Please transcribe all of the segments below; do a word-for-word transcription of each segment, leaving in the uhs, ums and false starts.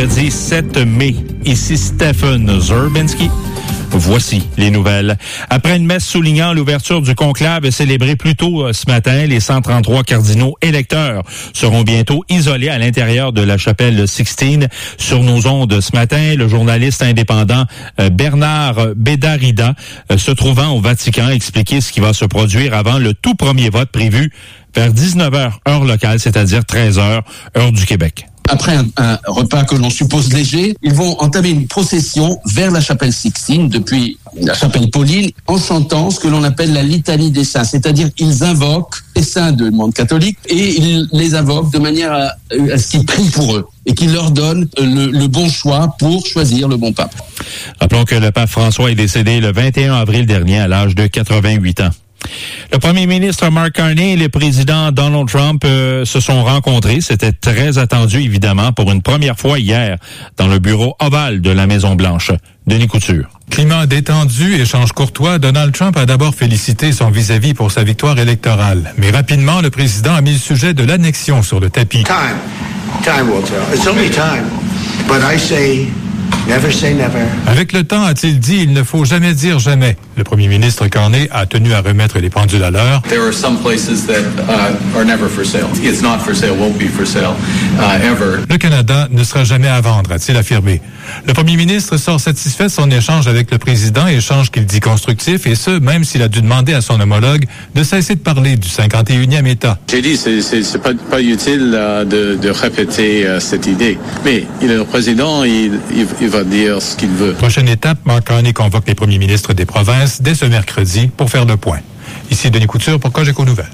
mercredi sept mai. Ici Stephen Zerbinski. Voici les nouvelles. Après une messe soulignant l'ouverture du conclave célébrée plus tôt ce matin, les cent trente-trois cardinaux électeurs seront bientôt isolés à l'intérieur de la chapelle Sixtine. Sur nos ondes ce matin, le journaliste indépendant Bernard Bédarida, se trouvant au Vatican, a expliqué ce qui va se produire avant le tout premier vote prévu vers dix-neuf heures, heure locale, c'est-à-dire treize heures, heure du Québec. Après un, un repas que l'on suppose léger, ils vont entamer une procession vers la chapelle Sixtine, depuis la chapelle Pauline, en chantant ce que l'on appelle la litanie des saints, c'est-à-dire ils invoquent les saints du monde catholique et ils les invoquent de manière à, à ce qu'ils prient pour eux et qu'ils leur donnent le, le bon choix pour choisir le bon pape. Rappelons que le pape François est décédé le vingt et un avril dernier à l'âge de quatre-vingt-huit ans. Le premier ministre Mark Carney et le président Donald Trump euh, se sont rencontrés. C'était très attendu, évidemment, pour une première fois hier dans le bureau ovale de la Maison-Blanche. Denis Couture. Climat détendu, échange courtois, Donald Trump a d'abord félicité son vis-à-vis pour sa victoire électorale. Mais rapidement, le président a mis le sujet de l'annexion sur le tapis. Time. Time will tell. It's only time. But I say... Never say never. Avec le temps, a-t-il dit, il ne faut jamais dire jamais. Le premier ministre Carney a tenu à remettre les pendules à l'heure. There are some places that uh, are never for sale. It's not for sale, won't be for sale, uh, ever. Le Canada ne sera jamais à vendre, a-t-il affirmé. Le premier ministre sort satisfait de son échange avec le président, échange qu'il dit constructif, et ce, même s'il a dû demander à son homologue de cesser de parler du cinquante et unième État. J'ai dit, c'est, c'est, c'est pas, pas utile uh, de, de répéter uh, cette idée. Mais il est le président, il, il, il va dire ce qu'il veut. Prochaine étape, Mark Carney convoque les premiers ministres des provinces dès ce mercredi pour faire le point. Ici Denis Couture pour Cogeco Nouvelles.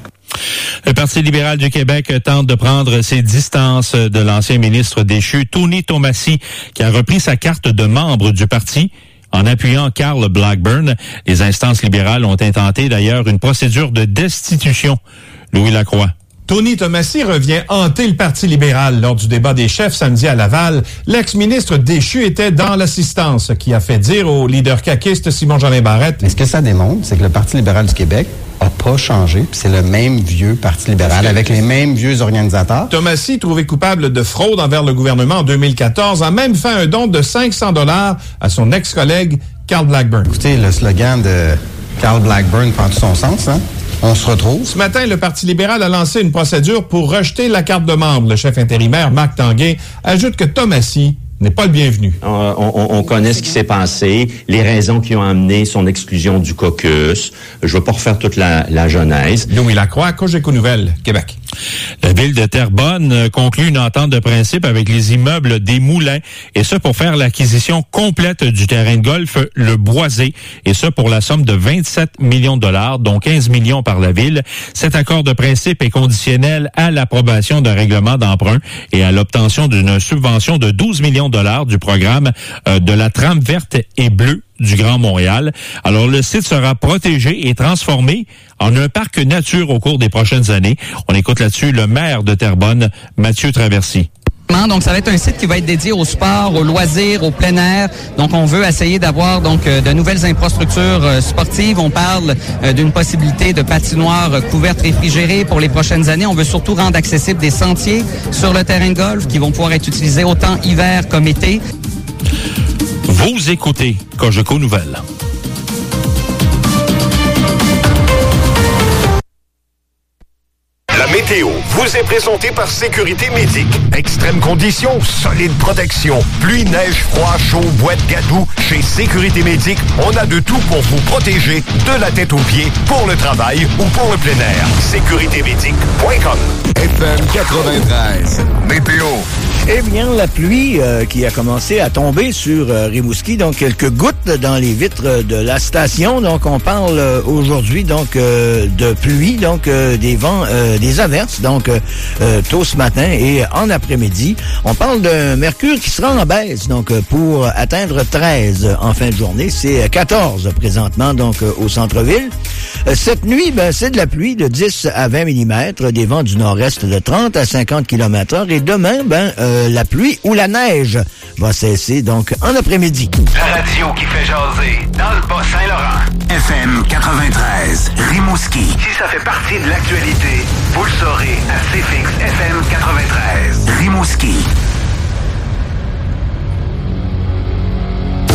Le Parti libéral du Québec tente de prendre ses distances de l'ancien ministre déchu Tony Tomassi, qui a repris sa carte de membre du parti. En appuyant Carl Blackburn, les instances libérales ont intenté d'ailleurs une procédure de destitution. Louis Lacroix. Tony Tomassi revient hanter le Parti libéral. Lors du débat des chefs samedi à Laval, l'ex-ministre déchu était dans l'assistance, ce qui a fait dire au leader caquiste Simon-Jeanin Barrette. Mais ce que ça démontre, c'est que le Parti libéral du Québec a pas changé, puis c'est le même vieux Parti libéral, avec les mêmes vieux organisateurs. Tomassi, trouvé coupable de fraude envers le gouvernement en deux mille quatorze, a même fait un don de cinq cents dollars à son ex-collègue Carl Blackburn. Écoutez, le slogan de Carl Blackburn prend tout son sens, hein? On se retrouve. Ce matin, le Parti libéral a lancé une procédure pour rejeter la carte de membre. Le chef intérimaire, Marc Tanguay, ajoute que Tomassi n'est pas le bienvenu. On, on, on connaît ce qui s'est passé, les raisons qui ont amené son exclusion du caucus. Je ne vais pas refaire toute la, la genèse. Louis Lacroix, Cogeco Nouvelles, Québec. La ville de Terrebonne conclut une entente de principe avec les immeubles des Moulins, et ce pour faire l'acquisition complète du terrain de golf Le Boisé, et ce pour la somme de vingt-sept millions de dollars, dont quinze millions par la ville. Cet accord de principe est conditionnel à l'approbation d'un règlement d'emprunt et à l'obtention d'une subvention de douze millions de dollars du programme euh, de la trame verte et bleue du Grand Montréal. Alors, le site sera protégé et transformé en un parc nature au cours des prochaines années. On écoute là-dessus le maire de Terrebonne, Mathieu Traversy. Donc, ça va être un site qui va être dédié au sport, au loisir, au plein air. Donc, on veut essayer d'avoir donc de nouvelles infrastructures euh, sportives. On parle euh, d'une possibilité de patinoire euh, couverte réfrigérée pour les prochaines années. On veut surtout rendre accessibles des sentiers sur le terrain de golf qui vont pouvoir être utilisés autant hiver comme été. Vous écoutez Cogeco Nouvelles. La météo vous est présentée par Sécurité Médic. Extrêmes conditions, solide protection. Pluie, neige, froid, chaud, boîte, gadou. Chez Sécurité Médic, on a de tout pour vous protéger de la tête aux pieds, pour le travail ou pour le plein air. sécurité médic point com. F M quatre-vingt-treize. Météo. Eh bien, la pluie euh, qui a commencé à tomber sur euh, Rimouski, donc quelques gouttes dans les vitres de la station. Donc, on parle euh, aujourd'hui donc euh, de pluie, donc euh, des vents, euh, des averses, donc euh, tôt ce matin et en après-midi. On parle d'un mercure qui sera en baisse, donc pour atteindre treize en fin de journée. C'est quatorze présentement, donc au centre-ville. Cette nuit, ben, c'est de la pluie de dix à vingt millimètres, des vents du nord-est de trente à cinquante kilomètres heure. Et demain, ben, euh, la pluie ou la neige va cesser, donc en après-midi. La radio qui fait jaser dans le Bas-Saint-Laurent. F M quatre-vingt-treize, Rimouski. Si ça fait partie de l'actualité, vous le saurez à C F X F M quatre-vingt-treize. Rimouski.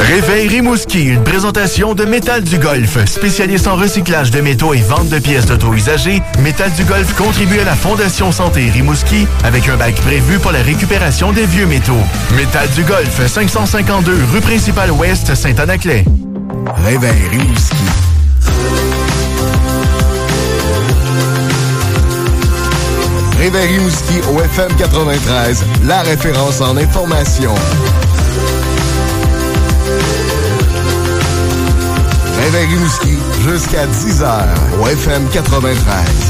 Réveil Rimouski, une présentation de Métal du Golfe. Spécialiste en recyclage de métaux et vente de pièces d'auto usagées, Métal du Golfe contribue à la Fondation Santé Rimouski avec un bac prévu pour la récupération des vieux métaux. Métal du Golfe, cinq cent cinquante-deux rue principale ouest, Saint-Anaclet. Réveil Rimouski. Réveil Rimouski au F M quatre-vingt-treize, la référence en information. Réveil Rimouski, jusqu'à dix heures au F M quatre-vingt-treize.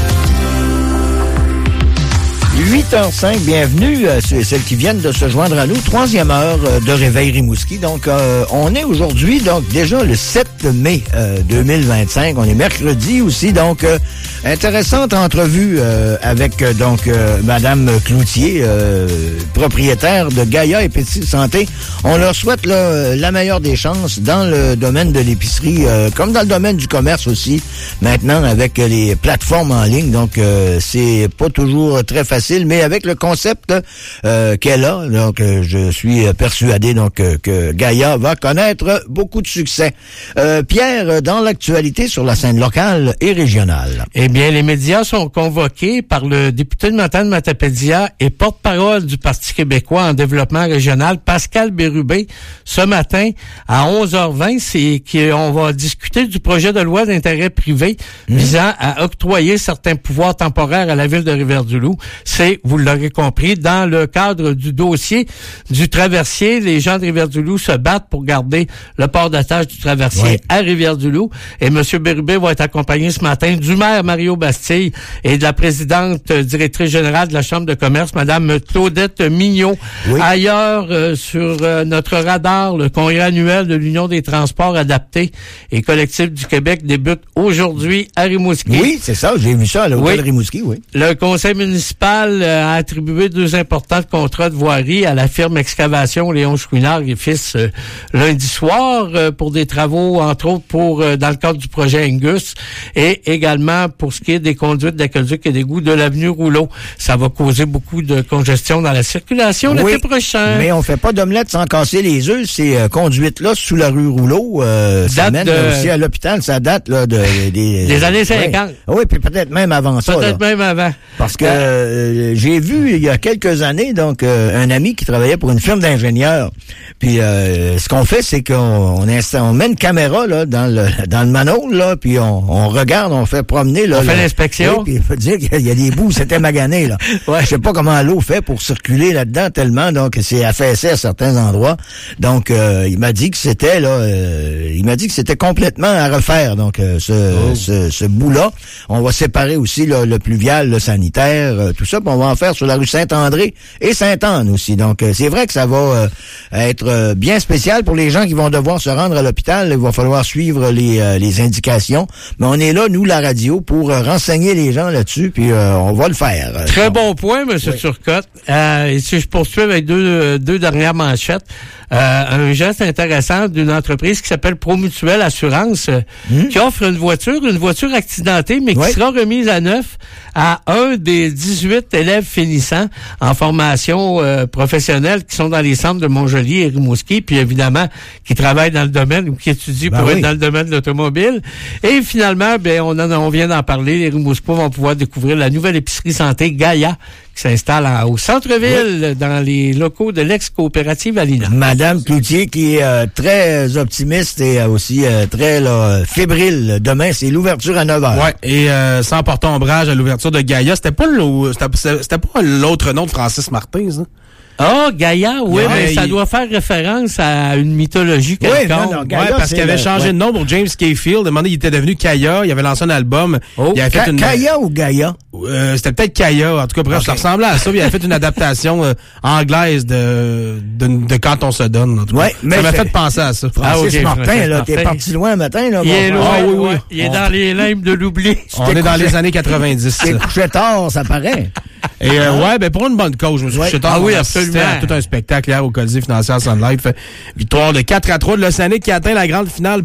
huit heures cinq, bienvenue à ceux et celles qui viennent de se joindre à nous. Troisième heure euh, de Réveil Rimouski. Donc, euh, on est aujourd'hui, donc déjà le sept mai euh, deux mille vingt-cinq. On est mercredi aussi, donc euh, intéressante entrevue euh, avec euh, donc euh, Madame Cloutier, euh, propriétaire de Gaïa Épicerie Santé. On leur souhaite là, la meilleure des chances dans le domaine de l'épicerie, euh, comme dans le domaine du commerce aussi. Maintenant, avec les plateformes en ligne, donc euh, c'est pas toujours très facile. Mais avec le concept euh, qu'elle a, donc euh, je suis persuadé donc euh, que Gaïa va connaître beaucoup de succès. Euh, Pierre, dans l'actualité sur la scène locale et régionale. Eh bien, les médias sont convoqués par le député de Matane-Matapédia et porte-parole du Parti québécois en développement régional, Pascal Bérubé, ce matin à onze heures vingt. C'est qu'on va discuter du projet de loi d'intérêt privé mmh. visant à octroyer certains pouvoirs temporaires à la ville de Rivière-du-Loup. C'est, vous l'aurez compris, dans le cadre du dossier du traversier, les gens de Rivière-du-Loup se battent pour garder le port d'attache du traversier oui. à Rivière-du-Loup. Et M. Bérubé va être accompagné ce matin du maire Mario Bastille et de la présidente euh, directrice générale de la Chambre de commerce, Mme Claudette Mignot. Oui. Ailleurs, euh, sur euh, notre radar, le congrès annuel de l'Union des transports adaptés et collectifs du Québec débute aujourd'hui à Rimouski. Oui, c'est ça, j'ai vu ça à l'hôtel oui. Rimouski, oui. Le conseil municipal a attribué deux importants contrats de voirie à la firme Excavation Léon Chouinard et Fils euh, lundi soir euh, pour des travaux, entre autres, pour euh, dans le cadre du projet Angus et également pour ce qui est des conduites d'aqueduc et d'égouts de l'avenue Rouleau. Ça va causer beaucoup de congestion dans la circulation oui, l'été prochain. Mais on fait pas d'omelette sans casser les œufs. Ces euh, conduites-là sous la rue Rouleau, euh, ça mène de... aussi à l'hôpital. Ça date là de, de des, des années cinquante. Oui, oui puis peut-être même avant ça. Peut-être même avant. Parce que euh, j'ai vu il y a quelques années donc euh, un ami qui travaillait pour une firme d'ingénieurs. Puis euh, ce qu'on fait, c'est qu'on on, insta- on met une caméra là dans le dans le manhole là, puis on, on regarde, on fait promener là. On là, fait l'inspection. Oui, puis il faut dire qu'il y a des bouts, c'était magané là. Ouais. Je sais pas comment l'eau fait pour circuler là-dedans tellement donc c'est affaissé à certains endroits. Donc euh, il m'a dit que c'était là, euh, il m'a dit que c'était complètement à refaire donc euh, ce, oh. ce ce bout-là. On va séparer aussi là, le pluvial, le sanitaire, euh, tout ça, puis on va en faire sur la rue Saint-André et Sainte-Anne aussi. Donc, euh, c'est vrai que ça va euh, être euh, bien spécial pour les gens qui vont devoir se rendre à l'hôpital. Il va falloir suivre les, euh, les indications. Mais on est là, nous, la radio, pour euh, renseigner les gens là-dessus, puis euh, on va le faire. Très bon point, M. Oui. Turcotte. Euh, et si je poursuis avec deux, deux dernières manchettes, euh, un geste intéressant d'une entreprise qui s'appelle Promutuelle Assurance, mmh. qui offre une voiture, une voiture accidentée, mais qui oui. sera remise à neuf à un des dix-huit élèves finissants en formation euh, professionnelle qui sont dans les centres de Montjoly et Rimouski, puis évidemment qui travaillent dans le domaine ou qui étudient ben pour oui. être dans le domaine de l'automobile. Et finalement, ben on en on vient d'en parler, les Rimouskois vont pouvoir découvrir la nouvelle épicerie santé Gaïa qui s'installe en, au centre-ville, oui. dans les locaux de l'ex-coopérative Alina. Madame Cloutier qui est euh, très optimiste et euh, aussi euh, très là, fébrile. Demain, c'est l'ouverture à neuf heures. Ouais, et euh, sans porter ombrage à l'ouverture de Gaïa, c'était pas le, c'était, c'était pas l'autre nom de Francis Martin, ça? Ah, oh, Gaïa, oui, ouais, mais il... ça doit faire référence à une mythologie quelconque. Oui, non, Gaïa, ouais, parce qu'il avait le... changé ouais. de nom pour James Cahill. À un moment donné, il était devenu Kaya. Il avait lancé un album. Oh, il avait Ka- fait une... Kaya ou Gaïa? Euh, c'était peut-être Kaya. En tout cas, bref, okay. ça ressemblait à ça. Il avait fait une adaptation euh, anglaise de, de de Quand on se donne. En tout cas. Ouais, mais ça m'a fait penser à ça. Francis ah, okay, Martin, là, t'es parti loin un matin. Là, il est loin, ah, oui, oui. Ouais. Il est on... dans les limbes de l'oubli. On est dans les années quatre-vingt-dix. T'es couché tard, ça paraît. Et euh, ouais, ben pour une bonne cause, je me suis couché tard. Ah oui, absolument. Tout un spectacle hier au Colisée financier Sun Life. Victoire de quatre à trois de l'Océanique qui atteint la grande finale pour la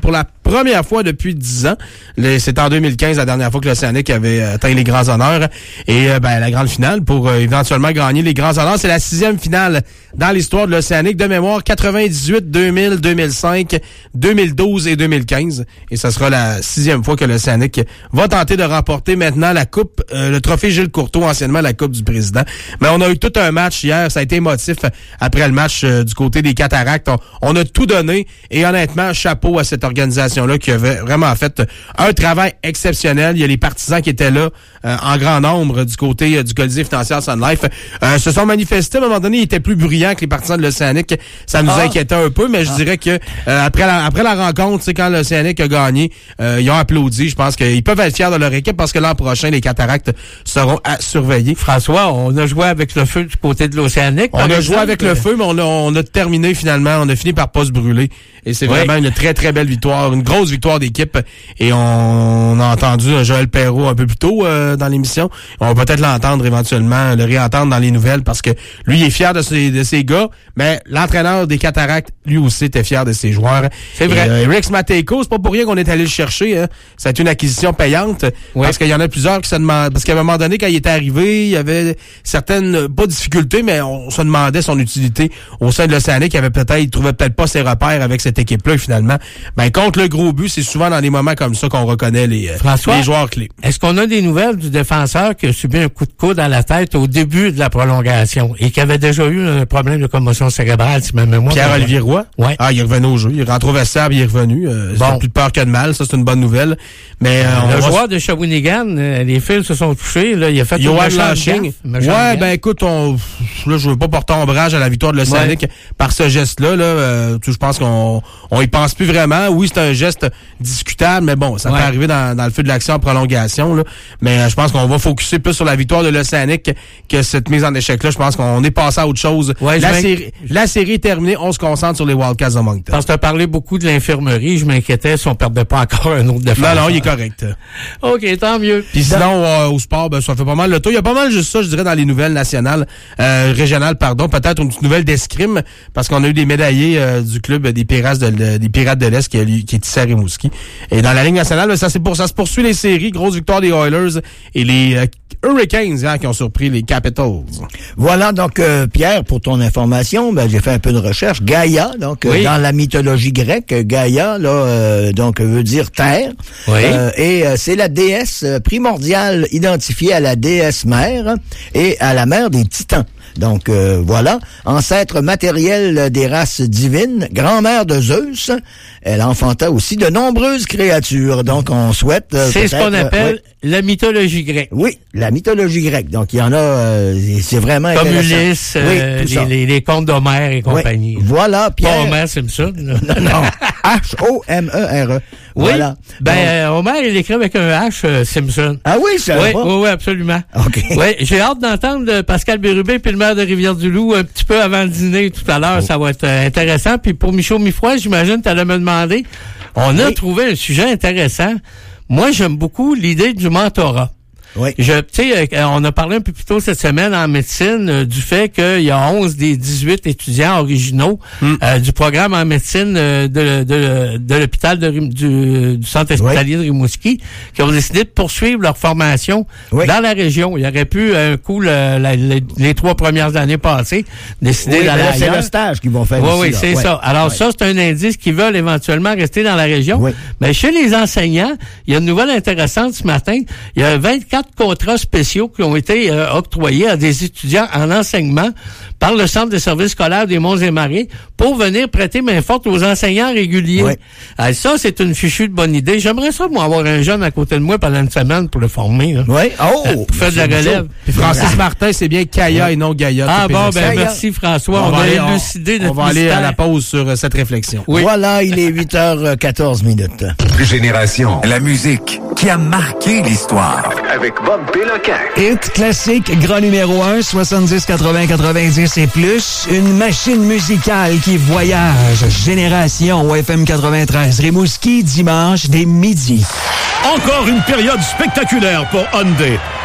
première fois depuis dix ans. C'est en deux mille quinze la dernière fois que l'Océanic avait atteint les grands honneurs. Et euh, ben, la grande finale pour euh, éventuellement gagner les grands honneurs, c'est la sixième finale dans l'histoire de l'Océanic. De mémoire, quatre-vingt-dix-huit, deux mille, deux mille cinq, deux mille douze et deux mille quinze. Et ce sera la sixième fois que l'Océanic va tenter de remporter maintenant la coupe, euh, le trophée Gilles Courteau, anciennement la Coupe du Président. Mais on a eu tout un match hier, ça a été émotif après le match euh, du côté des Cataractes. On, on a tout donné et honnêtement, chapeau à cette organisation-là qui avait vraiment fait un travail exceptionnel. Il y a les partisans qui étaient là euh, en grand nombre du côté euh, du Colisée financier Sun Life. Euh, se sont manifestés, à un moment donné, ils étaient plus bruyants que les partisans de l'Océanic. Ça nous ah. inquiétait un peu, mais je ah. dirais que euh, après la après la rencontre, c'est quand l'Océanic a gagné, euh, ils ont applaudi. Je pense qu'ils peuvent être fiers de leur équipe parce que l'an prochain, les Cataractes seront à surveiller. François, on a joué avec le feu du côté de l'Océanic. On a exemple, joué avec le feu, mais on a, on a terminé finalement. On a fini par pas se brûler. Et c'est oui. vraiment une très, très belle victoire, une grosse victoire d'équipe. Et on, on a entendu Joël Perreault un peu plus tôt euh, dans l'émission. On va peut-être l'entendre éventuellement, le réentendre dans les nouvelles parce que lui il est fier de ses, de ses gars, mais l'entraîneur des Cataractes, lui aussi, était fier de ses joueurs. C'est vrai. Et, euh, Rex Matejko, c'est pas pour rien qu'on est allé le chercher. Hein. C'est une acquisition payante oui. parce qu'il y en a plusieurs qui se demandent. Parce qu'à un moment donné, quand il était arrivé, il y avait certaines, pas de difficultés, mais on se demandait son utilité au sein de l'Océanic. Il avait peut-être, il trouvait peut-être pas ses repères avec cette équipe-là. Et finalement, ben contre le gros but, c'est souvent dans des moments comme ça qu'on reconnaît les, François, les joueurs clés. Est-ce qu'on a des nouvelles du défenseur qui a subi un coup de coude à la tête au début de la prolongation et qui avait déjà eu un problème de commotion cérébrale, si ma mémoire... Pierre-Olivier Roy? Ouais. Ah, il est revenu au jeu. Il rentre au vestiaire, il est revenu. Euh, bon. Plus de peur que de mal. Ça, c'est une bonne nouvelle. Mais, euh, le joueur va... de Shawinigan, euh, les fils se sont touchés. Là, il a fait Johan Laching. Ouais, ben écoute, on, là, je veux pas porter ombrage à la victoire de l'Océanic ouais. par ce geste-là. Là, euh, je pense qu'on on y pense plus vraiment. Oui, c'est un geste discutable, mais bon, ça ouais. peut arriver dans, dans le feu de l'action en prolongation. Là. Mais euh, je pense qu'on va focuser plus sur la victoire de l'Océanic que cette mise en échec-là. Je pense qu'on est passé à autre chose. Ouais, la, série, la série est terminée. On se concentre sur les Wildcats de Moncton. Parce que tu as parlé beaucoup de l'infirmerie. Je m'inquiétais si on perdait pas encore un autre défenseur. Non, non, il est correct. OK, tant mieux. Puis sinon, euh, au sport, ben, ça fait pas mal le tour. Il y a pas mal juste ça, je dirais, dans les nouvelles nationales, euh, régionales, pardon. Peut-être une petite nouvelle d'escrime, parce qu'on a eu des médaillés euh, du club des Pirates de, de, des Pirates de l'Est qui, qui est ici à Rimouski. Et dans la Ligue nationale, ben, ça, c'est pour, ça se poursuit les séries. Grosse victoire des Oilers et les euh, Hurricanes hein, qui ont surpris les Capitals. Voilà, donc, euh, Pierre, pour ton information, ben, j'ai fait un peu de recherche. Gaïa, donc, oui. euh, dans la mythologie grecque, Gaïa, là, euh, donc, veut dire terre. Oui. Euh, et euh, c'est la déesse primordiale identifiée à la déesse mère et à la mère des Titans. Donc, euh, voilà. Ancêtre matériel des races divines, grand-mère de Zeus. Elle enfanta aussi de nombreuses créatures. Donc, on souhaite... Euh, c'est ce qu'on appelle euh, oui. la mythologie grecque. Oui, la mythologie grecque. Donc, il y en a... Euh, c'est vraiment Comme Ulysse, euh, oui, les, les, les contes d'Homère et compagnie. Oui. Voilà, Pierre... Pas Homère Simpson. non, non. H O M E R E. Oui, voilà. ben euh, Homère, il écrit avec un H, euh, Simpson. Ah oui, ça oui, va? Oui, oui, absolument. OK. Oui, j'ai hâte d'entendre Pascal Bérubé puis le maire de Rivière-du-Loup un petit peu avant le dîner tout à l'heure. Oh. Ça va être euh, intéressant. Puis pour Michaud Mifroy, j'imagine, tu allais me demander. On oui. a trouvé un sujet intéressant. Moi, j'aime beaucoup l'idée du mentorat. Oui. Je, tu sais, on a parlé un peu plus tôt cette semaine en médecine euh, du fait qu'il y a onze des dix-huit étudiants originaux mm. euh, du programme en médecine euh, de, de, de l'hôpital de, du, du centre hospitalier oui. de Rimouski qui ont décidé de poursuivre leur formation oui. dans la région. Il y aurait pu, un coup, le, la, les, les trois premières années passées, décider oui, d'aller ailleurs. C'est le stage qu'ils vont faire oui, ici. Oui, c'est ouais. ça. Alors ouais. ça, c'est un indice qu'ils veulent éventuellement rester dans la région. Oui. Mais chez les enseignants, il y a une nouvelle intéressante ce matin. Il y a vingt-quatre contrats spéciaux qui ont été euh, octroyés à des étudiants en enseignement par le Centre de services scolaires des Monts-et-Marais pour venir prêter main forte aux enseignants réguliers. Oui. Alors, ça, c'est une fichue de bonne idée. J'aimerais ça, moi, avoir un jeune à côté de moi pendant une semaine pour le former. Là. Oui. Oh! Euh, pour faire de la relève. Puis Francis ah. Martin, c'est bien Kaya oui. et non Gaïa. Ah bon, ben merci François. On, on va aller, élucider on, on va aller à la pause sur euh, cette réflexion. Oui. Voilà, il est huit heures quatorze minutes. Génération, la musique qui a marqué l'histoire. Avec Bob Péloquin. Hit classique, grand numéro un, soixante-dix, quatre-vingts, quatre-vingt-dix et plus. Une machine musicale qui voyage. Génération au F M quatre-vingt-treize. Rimouski, dimanche, dès midi. Encore une période spectaculaire pour Hyundai.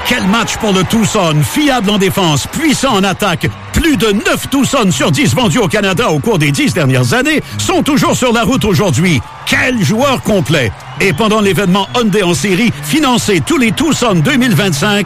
Quel match pour le Tucson, fiable en défense, puissant en attaque. Plus de neuf Tucson sur dix vendus au Canada au cours des dix dernières années sont toujours sur la route aujourd'hui. Quel joueur complet! Et pendant l'événement Hyundai en série, financez tous les Tucson deux mille vingt-cinq